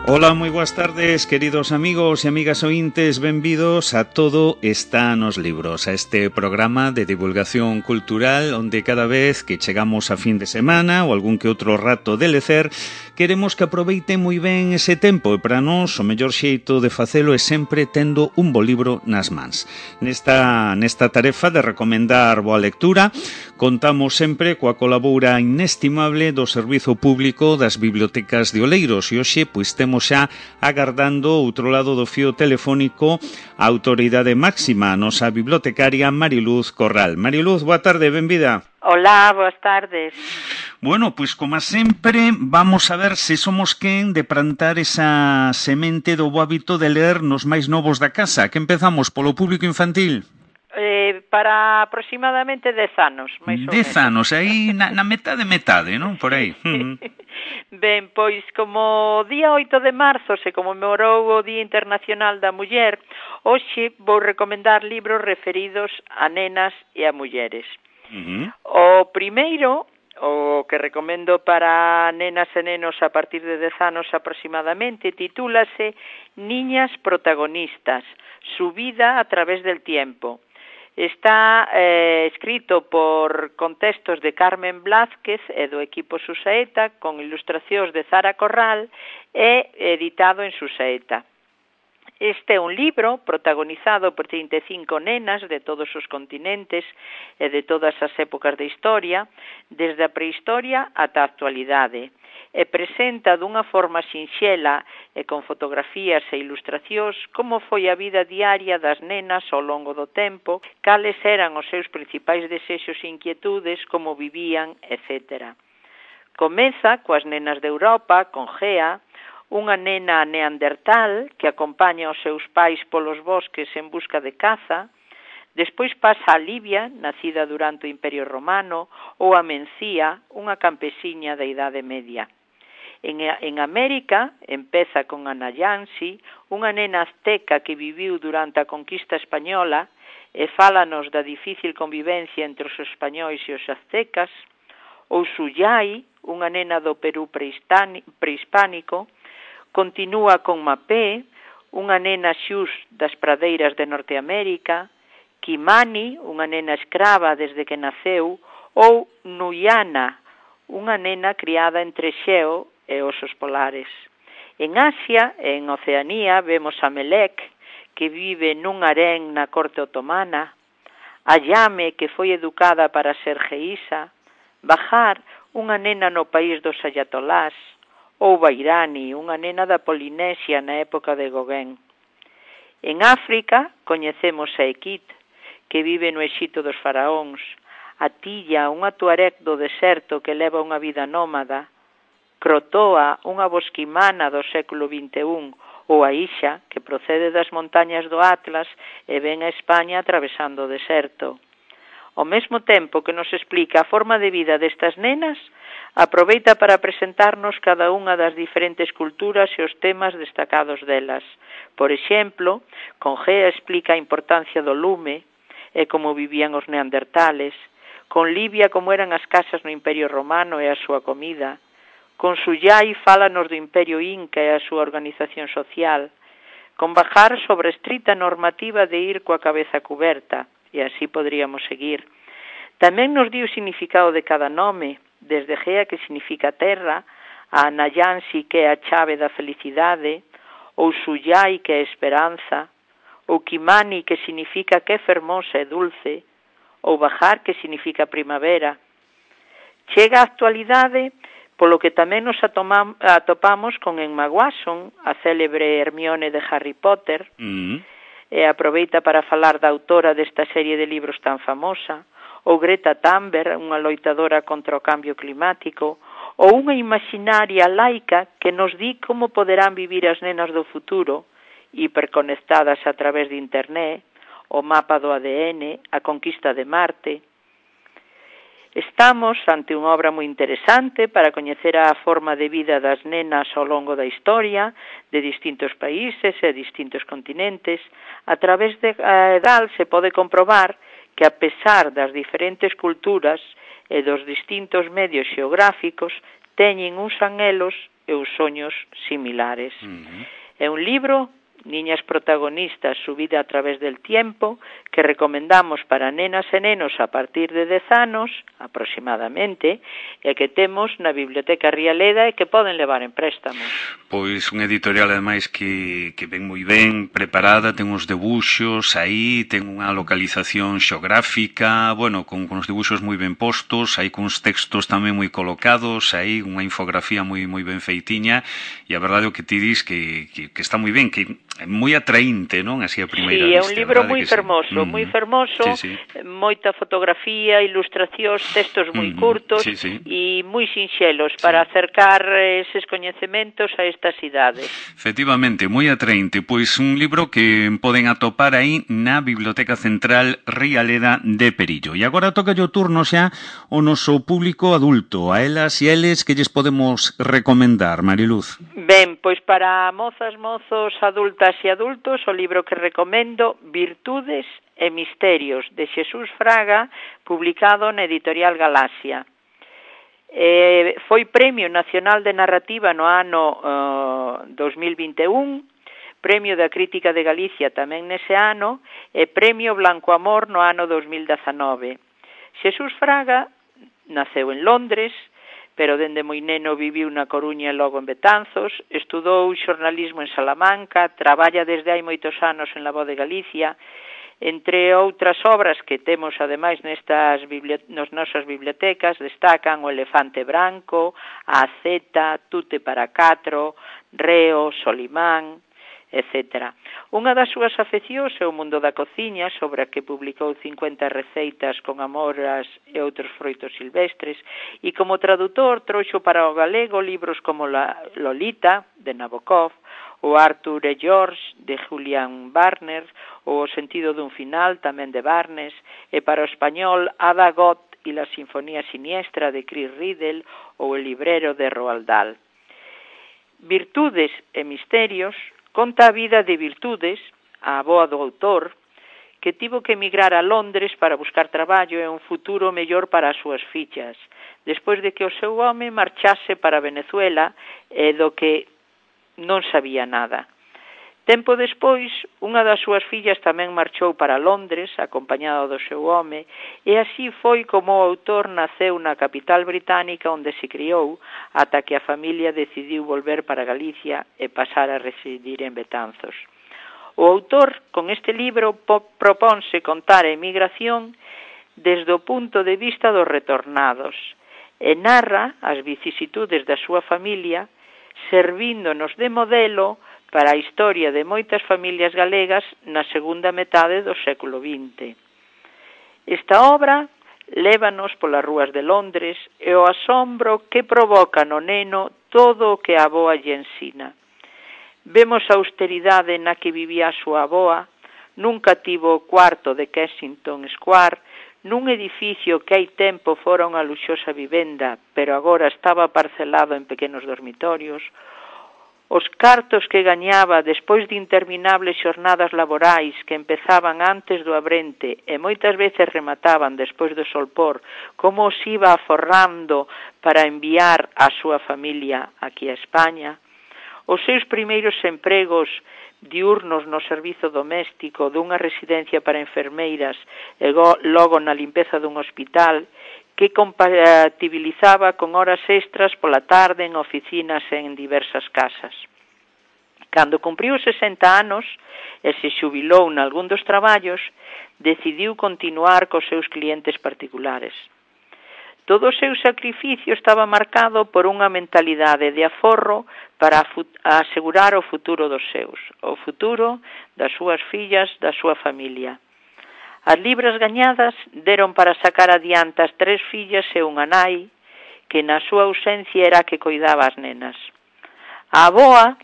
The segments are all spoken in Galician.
Ola, moi boas tardes, queridos amigos e amigas ointes, benvidos a Todo está nos libros, a este programa de divulgación cultural onde cada vez que chegamos a fin de semana ou algún que outro rato de lecer, queremos que aproveiten moi ben ese tempo e para nós o mellor xeito de facelo é sempre tendo un bo libro nas mans. Nesta tarefa de recomendar boa lectura, contamos sempre coa colabora inestimable do Servizo Público das Bibliotecas de Oleiros e hoxe pois temos xa agardando outro lado do fío telefónico a autoridade máxima, a nosa bibliotecaria Mariluz Corral. Mariluz, boa tarde, benvida. Hola, boas tardes. Bueno, pois como sempre, vamos a ver se somos quen de plantar esa semente do bo hábito de ler nos máis novos da casa. Que empezamos polo público infantil? Para aproximadamente 10 anos, máis ou menos. 10 anos, aí na metade, non? Por aí. Ben, pois como o día 8 de marzo se conmemorou o Día Internacional da Muller, hoxe vou recomendar libros referidos a nenas e a mulleres. O primeiro, o que recomendo para nenas e nenos a partir de 10 anos aproximadamente, titúlase Niñas protagonistas, su vida a través del tiempo. Está escrito por contextos de Carmen Blázquez e do equipo Susaeta, con ilustracións de Zara Corral e editado en Susaeta. Este é un libro protagonizado por 35 nenas de todos os continentes e de todas as épocas da historia, desde a prehistoria ata a actualidade, e presenta dunha forma sinxela e con fotografías e ilustracións como foi a vida diaria das nenas ao longo do tempo, cales eran os seus principais desexos e inquietudes, como vivían, etc. Comeza coas nenas de Europa, con Gea, unha nena neandertal que acompaña os seus pais polos bosques en busca de caza. Despois pasa a Libia, nacida durante o Imperio Romano, ou a Mencía, unha campesiña da Idade Media. En América empeza con Ana Yancy, unha nena azteca que viviu durante a conquista española e fálanos da difícil convivencia entre os españois e os aztecas, ou Suyai, unha nena do Perú prehispánico. Continúa con Mapé, unha nena xus das pradeiras de Norteamérica, Kimani, unha nena escrava desde que naceu, ou Nuyana, unha nena criada entre Xeo e osos polares. En Asia e en Oceanía vemos a Melek, que vive nun harén na corte otomana, a Yame, que foi educada para ser geísa, Bahar, unha nena no país dos ayatolás, ou Bairani, unha nena da Polinesia na época de Gauguin. En África coñecemos a Ekit, que vive no Exito dos faraóns, a Tilla, unha tuareg do deserto que leva unha vida nómada, Crotoa, unha bosquimana do século XXI, ou a Isha, que procede das montañas do Atlas e ven a España atravesando o deserto. Ao mesmo tempo que nos explica a forma de vida destas nenas, aproveita para presentarnos cada unha das diferentes culturas e os temas destacados delas. Por exemplo, con Gea explica a importancia do lume e como vivían os neandertales, con Libia como eran as casas no Imperio Romano e a súa comida, con Suyai fálanos do Imperio Inca e a súa organización social, con Bahar sobre a estrita normativa de ir coa cabeza cuberta, e así podríamos seguir. Tamén nos di o significado de cada nome, desde Gea, que significa terra, a Anayansi, que é a chave da felicidade, ou Suyai, que é esperanza, ou Kimani, que significa que é fermosa e dulce, ou Bahar, que significa primavera. Chega a actualidade, polo que tamén nos atopamos con Emma Watson, a célebre Hermione de Harry Potter, e aproveita para falar da autora desta serie de libros tan famosa, ou Greta Thunberg, unha loitadora contra o cambio climático, ou unha imaginaria laica que nos di como poderán vivir as nenas do futuro, hiperconectadas a través de internet, o mapa do ADN, a conquista de Marte. Estamos ante unha obra moi interesante para coñecer a forma de vida das nenas ao longo da historia, de distintos países e distintos continentes. A través de cal se pode comprobar que, a pesar das diferentes culturas e dos distintos medios xeográficos, teñen uns anhelos e os soños similares. É un libro, Niñas protagonistas, su vida a través del tiempo, que recomendamos para nenas e nenos a partir de 10 anos, aproximadamente, e que temos na Biblioteca Rialeda e que poden levar en préstamo. Pois unha editorial, ademais, que ven moi ben preparada, ten uns debuxos aí, ten unha localización xeográfica, bueno, con os debuxos moi ben postos, aí con os textos tamén moi colocados, aí unha infografía moi ben feitiña, e a verdade o que ti dis que está moi ben, que é moi atraínte, non? Así a primeira vista. Sí, é un libro moi fermoso, moi fermoso, moita fotografía, ilustracións, textos moi curtos e moi sinxelos para acercar eses coñecementos a estas idades. Efectivamente, moi atraínte, pois un libro que poden atopar aí na Biblioteca Central Rialeda de Perillo. E agora toca o turno xa o noso público adulto, a elas e eles que lles podemos recomendar, Mariluz. Ben, pois para mozas, mozos, adultas e adultos, o libro que recomendo, Virtudes e Misterios, de Xesús Fraga, publicado na editorial Galaxia. Foi Premio Nacional de Narrativa no ano 2021, Premio da Crítica de Galicia tamén nese ano, e Premio Blanco Amor no ano 2019. Xesús Fraga naceu en Londres, pero dende moi neno viviu na Coruña e logo en Betanzos, estudou xornalismo en Salamanca, traballa desde hai moitos anos en La Voz de Galicia, entre outras obras que temos ademais nas nosas bibliotecas, destacan O elefante branco, A Zeta, Tute para catro, Reo, Solimán, etc. Unha das súas afeccións é o mundo da cociña, sobre a que publicou 50 receitas con amoras e outros froitos silvestres, e como tradutor trouxo para o galego libros como Lolita, de Nabokov, o Arthur e George, de Julian Barnes, o O sentido dun final, tamén de Barnes, e para o español Ada Gott e la sinfonía siniestra, de Chris Riddle, ou El librero, de Roald Dahl. Virtudes e misterios conta a vida de Virtudes, a avoa do autor, que tivo que emigrar a Londres para buscar traballo e un futuro mellor para as súas fillas, despois de que o seu home marchase para Venezuela e do que non sabía nada. Tempo despois, unha das súas fillas tamén marchou para Londres, acompañada do seu home, e así foi como o autor naceu na capital británica onde se criou, ata que a familia decidiu volver para Galicia e pasar a residir en Betanzos. O autor, con este libro, proponse contar a emigración desde o punto de vista dos retornados e narra as vicisitudes da súa familia, servíndonos de modelo para a historia de moitas familias galegas na segunda metade do século XX. Esta obra lévanos polas rúas de Londres e o asombro que provoca no neno todo o que a avoa lle ensina. Vemos a austeridade na que vivía a súa avoa, nunca tivo o cuarto de Kensington Square, nun edificio que hai tempo fora unha luxosa vivenda, pero agora estaba parcelado en pequenos dormitorios, os cartos que gañaba despois de interminables xornadas laborais que empezaban antes do abrente e moitas veces remataban despois do solpor, como os iba aforrando para enviar a súa familia aquí a España, os seus primeiros empregos diurnos no servizo doméstico dunha residencia para enfermeiras e logo na limpeza dun hospital, que compatibilizaba con horas extras pola tarde en oficinas e en diversas casas. Cando cumpriu 60 anos e se xubilou nalgún dos traballos, decidiu continuar cos seus clientes particulares. Todo o seu sacrificio estaba marcado por unha mentalidade de aforro para asegurar o futuro dos seus, o futuro das súas fillas, da súa familia. As libras gañadas deron para sacar adiante as 3 fillas e unha nai, que na súa ausencia era a que coidaba as nenas. A avoa,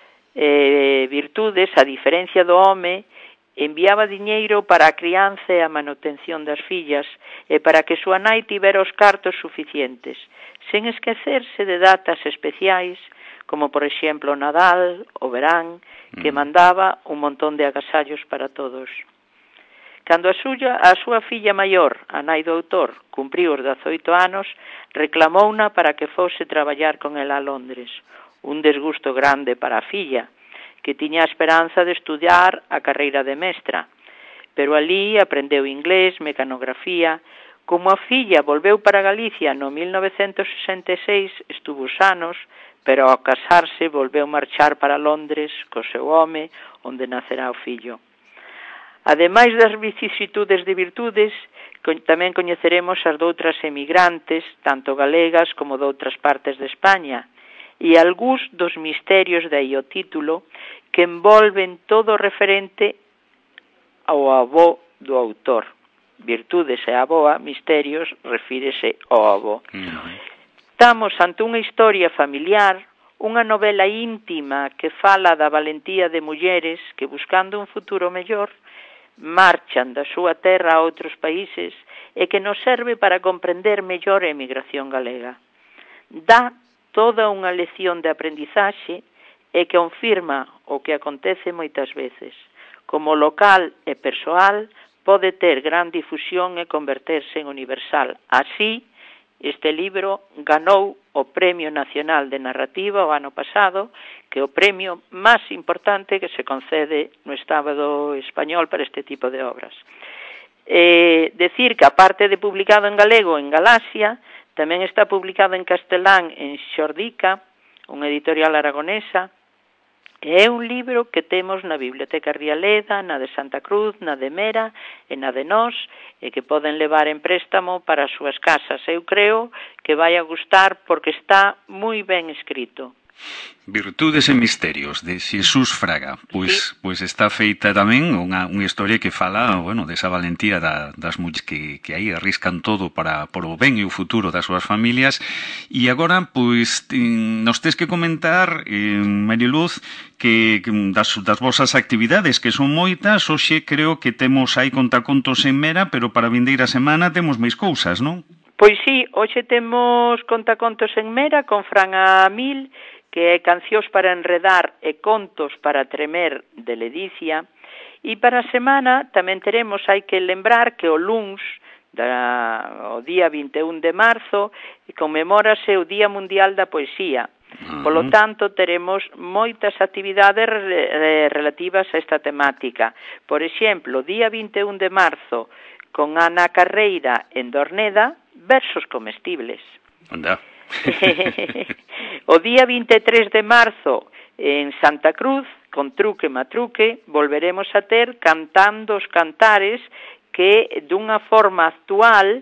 Virtudes, a diferencia do home, enviaba diñeiro para a crianza e a manutención das fillas e para que súa nai tivera os cartos suficientes, sen esquecerse de datas especiais, como por exemplo o Nadal, o verán, que mandaba un montón de agasallos para todos. Cando a súa filla maior, a nai do autor, cumpriu os 18 anos, reclamouna para que fose traballar con ela a Londres. un desgusto grande para a filla, que tiña a esperanza de estudiar a carreira de mestra. Pero ali aprendeu inglés, mecanografía. Como a filla volveu para Galicia no 1966, estuvo uns anos, pero ao casarse volveu marchar para Londres co seu home, onde nacerá o fillo. Ademais das vicisitudes de virtudes, tamén coñeceremos as doutras emigrantes, tanto galegas como de outras partes de España, e algúns dos misterios, de aí o título, que envolven todo o referente ao avó do autor. Virtudes e avoa, misterios, refírese ao avó. Estamos ante unha historia familiar, unha novela íntima que fala da valentía de mulleres que, buscando un futuro mellor, marchan da súa terra a outros países e que nos serve para comprender mellor a emigración galega. Dá toda unha lección de aprendizaxe e que confirma o que acontece moitas veces. Como local e persoal, pode ter gran difusión e converterse en universal. Así, este libro ganou o Premio Nacional de Narrativa o ano pasado, que é o premio máis importante que se concede no Estado español para este tipo de obras. Decir que, aparte de publicado en galego en Galaxia, tamén está publicado en castelán en Xordica, unha editorial aragonesa. É un libro que temos na Biblioteca Rialeda, na de Santa Cruz, na de Mera e na de Nós, e que poden levar en préstamo para as súas casas. Eu creo que vai a gustar porque está moi ben escrito. Virtudes e misterios, de Xesús Fraga. Pois está feita tamén unha historia que fala, bueno, desa valentía das mulleres que aí arriscan todo para o ben e o futuro das súas familias. E agora, pois, nos tes que comentar, Mariluz, que das vosas actividades, que son moitas. Hoxe creo que temos aí contacontos en Mera, pero para a vindeira semana temos máis cousas, non? Pois sí, hoxe temos contacontos en Mera con Fran Amil, que é Cancións para enredar e contos para tremer de Ledicia. E para a semana tamén teremos, hai que lembrar que o luns, o día 21 de marzo, conmemórase o Día Mundial da Poesía. Polo tanto, teremos moitas actividades relativas a esta temática. Por exemplo, día 21 de marzo, con Ana Carreira en Dorneda, versos comestibles. Anda. O día 23 de marzo en Santa Cruz, con Truque Matruque, volveremos a ter Cantando os Cantares, que dunha forma actual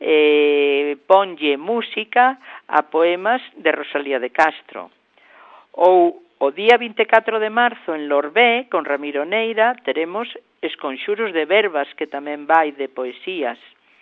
ponlle música a poemas de Rosalía de Castro. Ou o día 24 de marzo en Lorbé, con Ramiro Neira, teremos Esconxuros de Verbas, que tamén vai de poesías.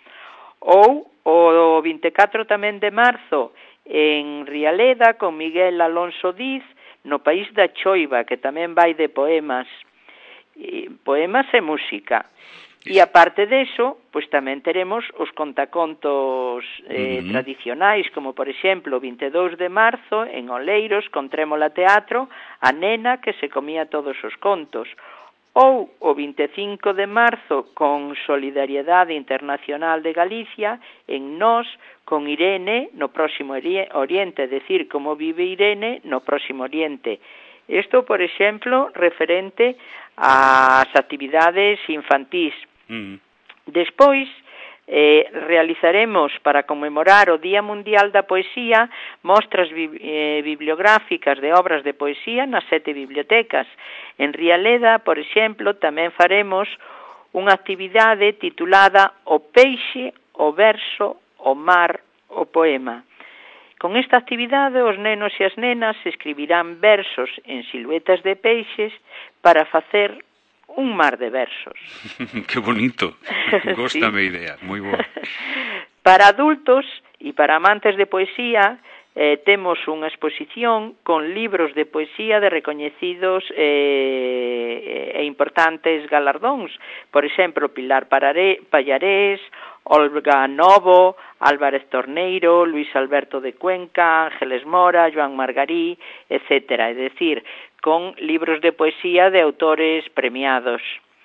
Ou o 24 tamén de marzo en Rialeda, con Miguel Alonso Diz, no País da Choiva, que tamén vai de poemas e música. E aparte deso, pois tamén teremos os contacontos tradicionais, como por exemplo o 22 de marzo en Oleiros, con Trémola Teatro, a nena que se comía todos os contos. Ou o 25 de marzo con Solidariedade Internacional de Galicia, en Nós, con Irene no Próximo Oriente, é dicir, como vive Irene no Próximo Oriente. Isto, por exemplo, referente ás actividades infantís. Despois, realizaremos, para conmemorar o Día Mundial da Poesía, mostras bibliográficas de obras de poesía nas 7 bibliotecas. En Rialeda, por exemplo, tamén faremos unha actividade titulada O peixe, o verso, o mar, o poema. Con esta actividade, os nenos e as nenas escribirán versos en siluetas de peixes para facer un mar de versos. Que bonito. Góstame a idea, moi boa. Para adultos e para amantes de poesía, temos unha exposición con libros de poesía de recoñecidos e importantes galardóns. Por exemplo, Pilar Pallarés, Olga Novo, Álvarez Torneiro, Luis Alberto de Cuenca, Ángeles Mora, Joan Margarí, etc. É dicir, con libros de poesía de autores premiados.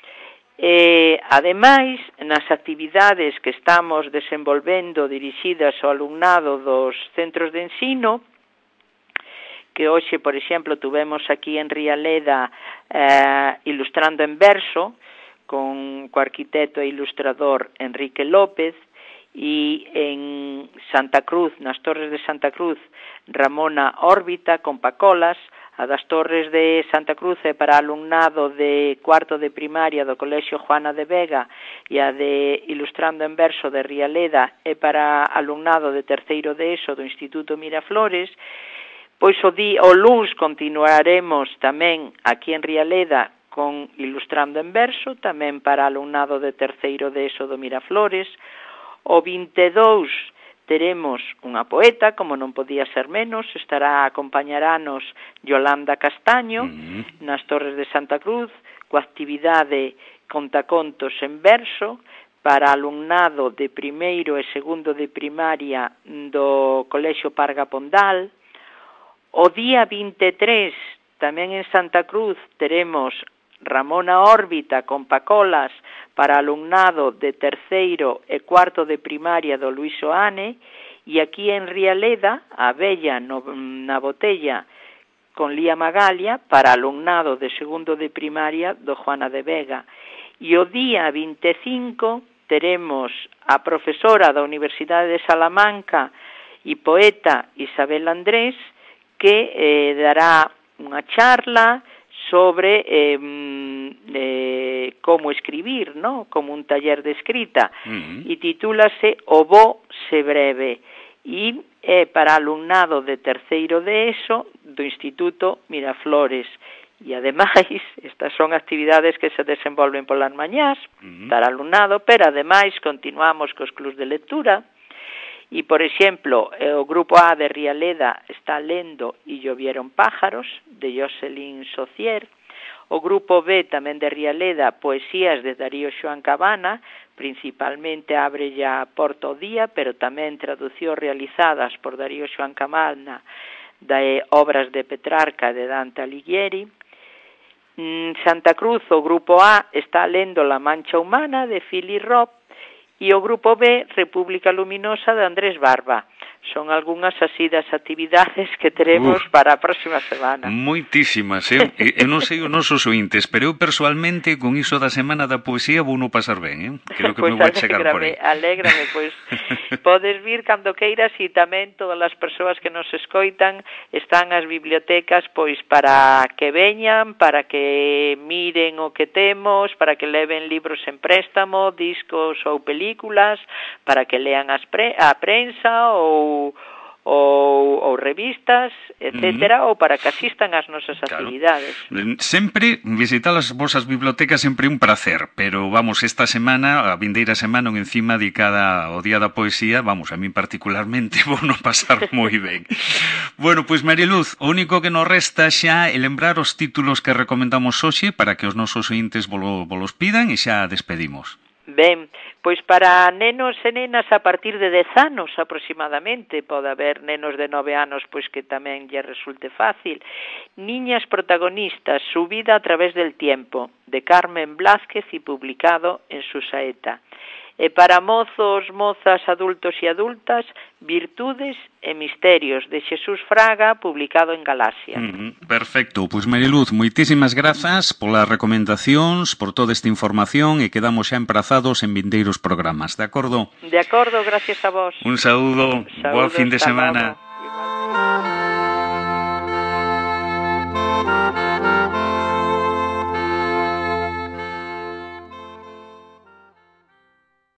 Ademais, nas actividades que estamos desenvolvendo dirixidas ao alumnado dos centros de ensino, que hoxe, por exemplo, tuvemos aquí en Rialeda ilustrando en verso con o arquitecto e ilustrador Enrique López, e en Santa Cruz, nas Torres de Santa Cruz, Ramona Órbita con Pacolas. A das Torres de Santa Cruz é para alumnado de cuarto de primaria do Colexio Juana de Vega, e a de Ilustrando en Verso de Rialeda é para alumnado de terceiro de ESO do Instituto Miraflores. Pois o luns continuaremos tamén aquí en Rialeda con Ilustrando en Verso, tamén para alumnado de terceiro de ESO do Miraflores. O 22 teremos unha poeta, como non podía ser menos, acompañaranos Yolanda Castaño nas Torres de Santa Cruz, coa actividade Contacontos en Verso para alumnado de primeiro e segundo de primaria do Colexio Parga Pondal. O día 23, tamén en Santa Cruz, teremos Ramona Órbita con Pacolas para alumnado de terceiro e cuarto de primaria do Luís Oane, e aquí en Rialeda, a Bella na Botella con Lía Magalia para alumnado de segundo de primaria do Juana de Vega. E o día 25 teremos a profesora da Universidade de Salamanca e poeta Isabel Andrés, que dará unha charla sobre como escribir, ¿no? Como un taller de escrita, e titúlase O bo se breve, e é para alumnado de terceiro de ESO do Instituto Miraflores. E ademais, estas son actividades que se desenvolven polas mañás para alumnado, pero ademais continuamos cos clubs de lectura. E, por exemplo, o grupo A de Rialeda está lendo E llovieron pájaros, de Jocelyn Socier. O grupo B, tamén de Rialeda, Poesías de Darío Xoán Cabana, principalmente abre ya Porto Día, pero tamén traducións realizadas por Darío Xoán Cabana de obras de Petrarca de Dante Alighieri. Santa Cruz, o grupo A, está lendo La Mancha Humana de Philly Roth, e o grupo B, República Luminosa de Andrés Barba. Son algunhas así das actividades que teremos para a próxima semana. Moitísimas, eu non sei os nosos ointes, pero eu persoalmente con iso da Semana da Poesía vou non pasar ben, Creo que me vou chegar por aí. Alégrame, pois podes vir cando queiras, e tamén todas as persoas que nos escoitan están as bibliotecas pois para que veñan, para que miren o que temos, para que leven libros en préstamo, discos ou películas, para que lean a prensa ou revistas, etcétera, ou para que asistan ás nosas actividades. Sempre visitar as vosas bibliotecas sempre un placer, pero vamos, esta semana, a vindeira semana, encima dedicada ao Día da Poesía, vamos, a mí particularmente vou non pasar moi ben. Bueno, pois Mariluz, o único que nos resta xa é lembrar os títulos que recomendamos hoxe para que os nosos ointes volos pidan, e xa despedimos. Ben, pois para nenos e nenas a partir de 10 anos aproximadamente, pode haber nenos de 9 anos pois que tamén lle resulte fácil. Niñas protagonistas, su vida a través del tiempo, de Carmen Blázquez y publicado en Susaeta. E para mozos, mozas, adultos e adultas, Virtudes e Misterios, de Xesús Fraga, publicado en Galaxia. Perfecto, pois Mariluz, moitísimas grazas polas recomendacións, por toda esta información, e quedamos xa emprazados en vindeiros programas, de acordo? De acordo, gracias a vos. Un saúdo, boa fin de semana. Igualmente.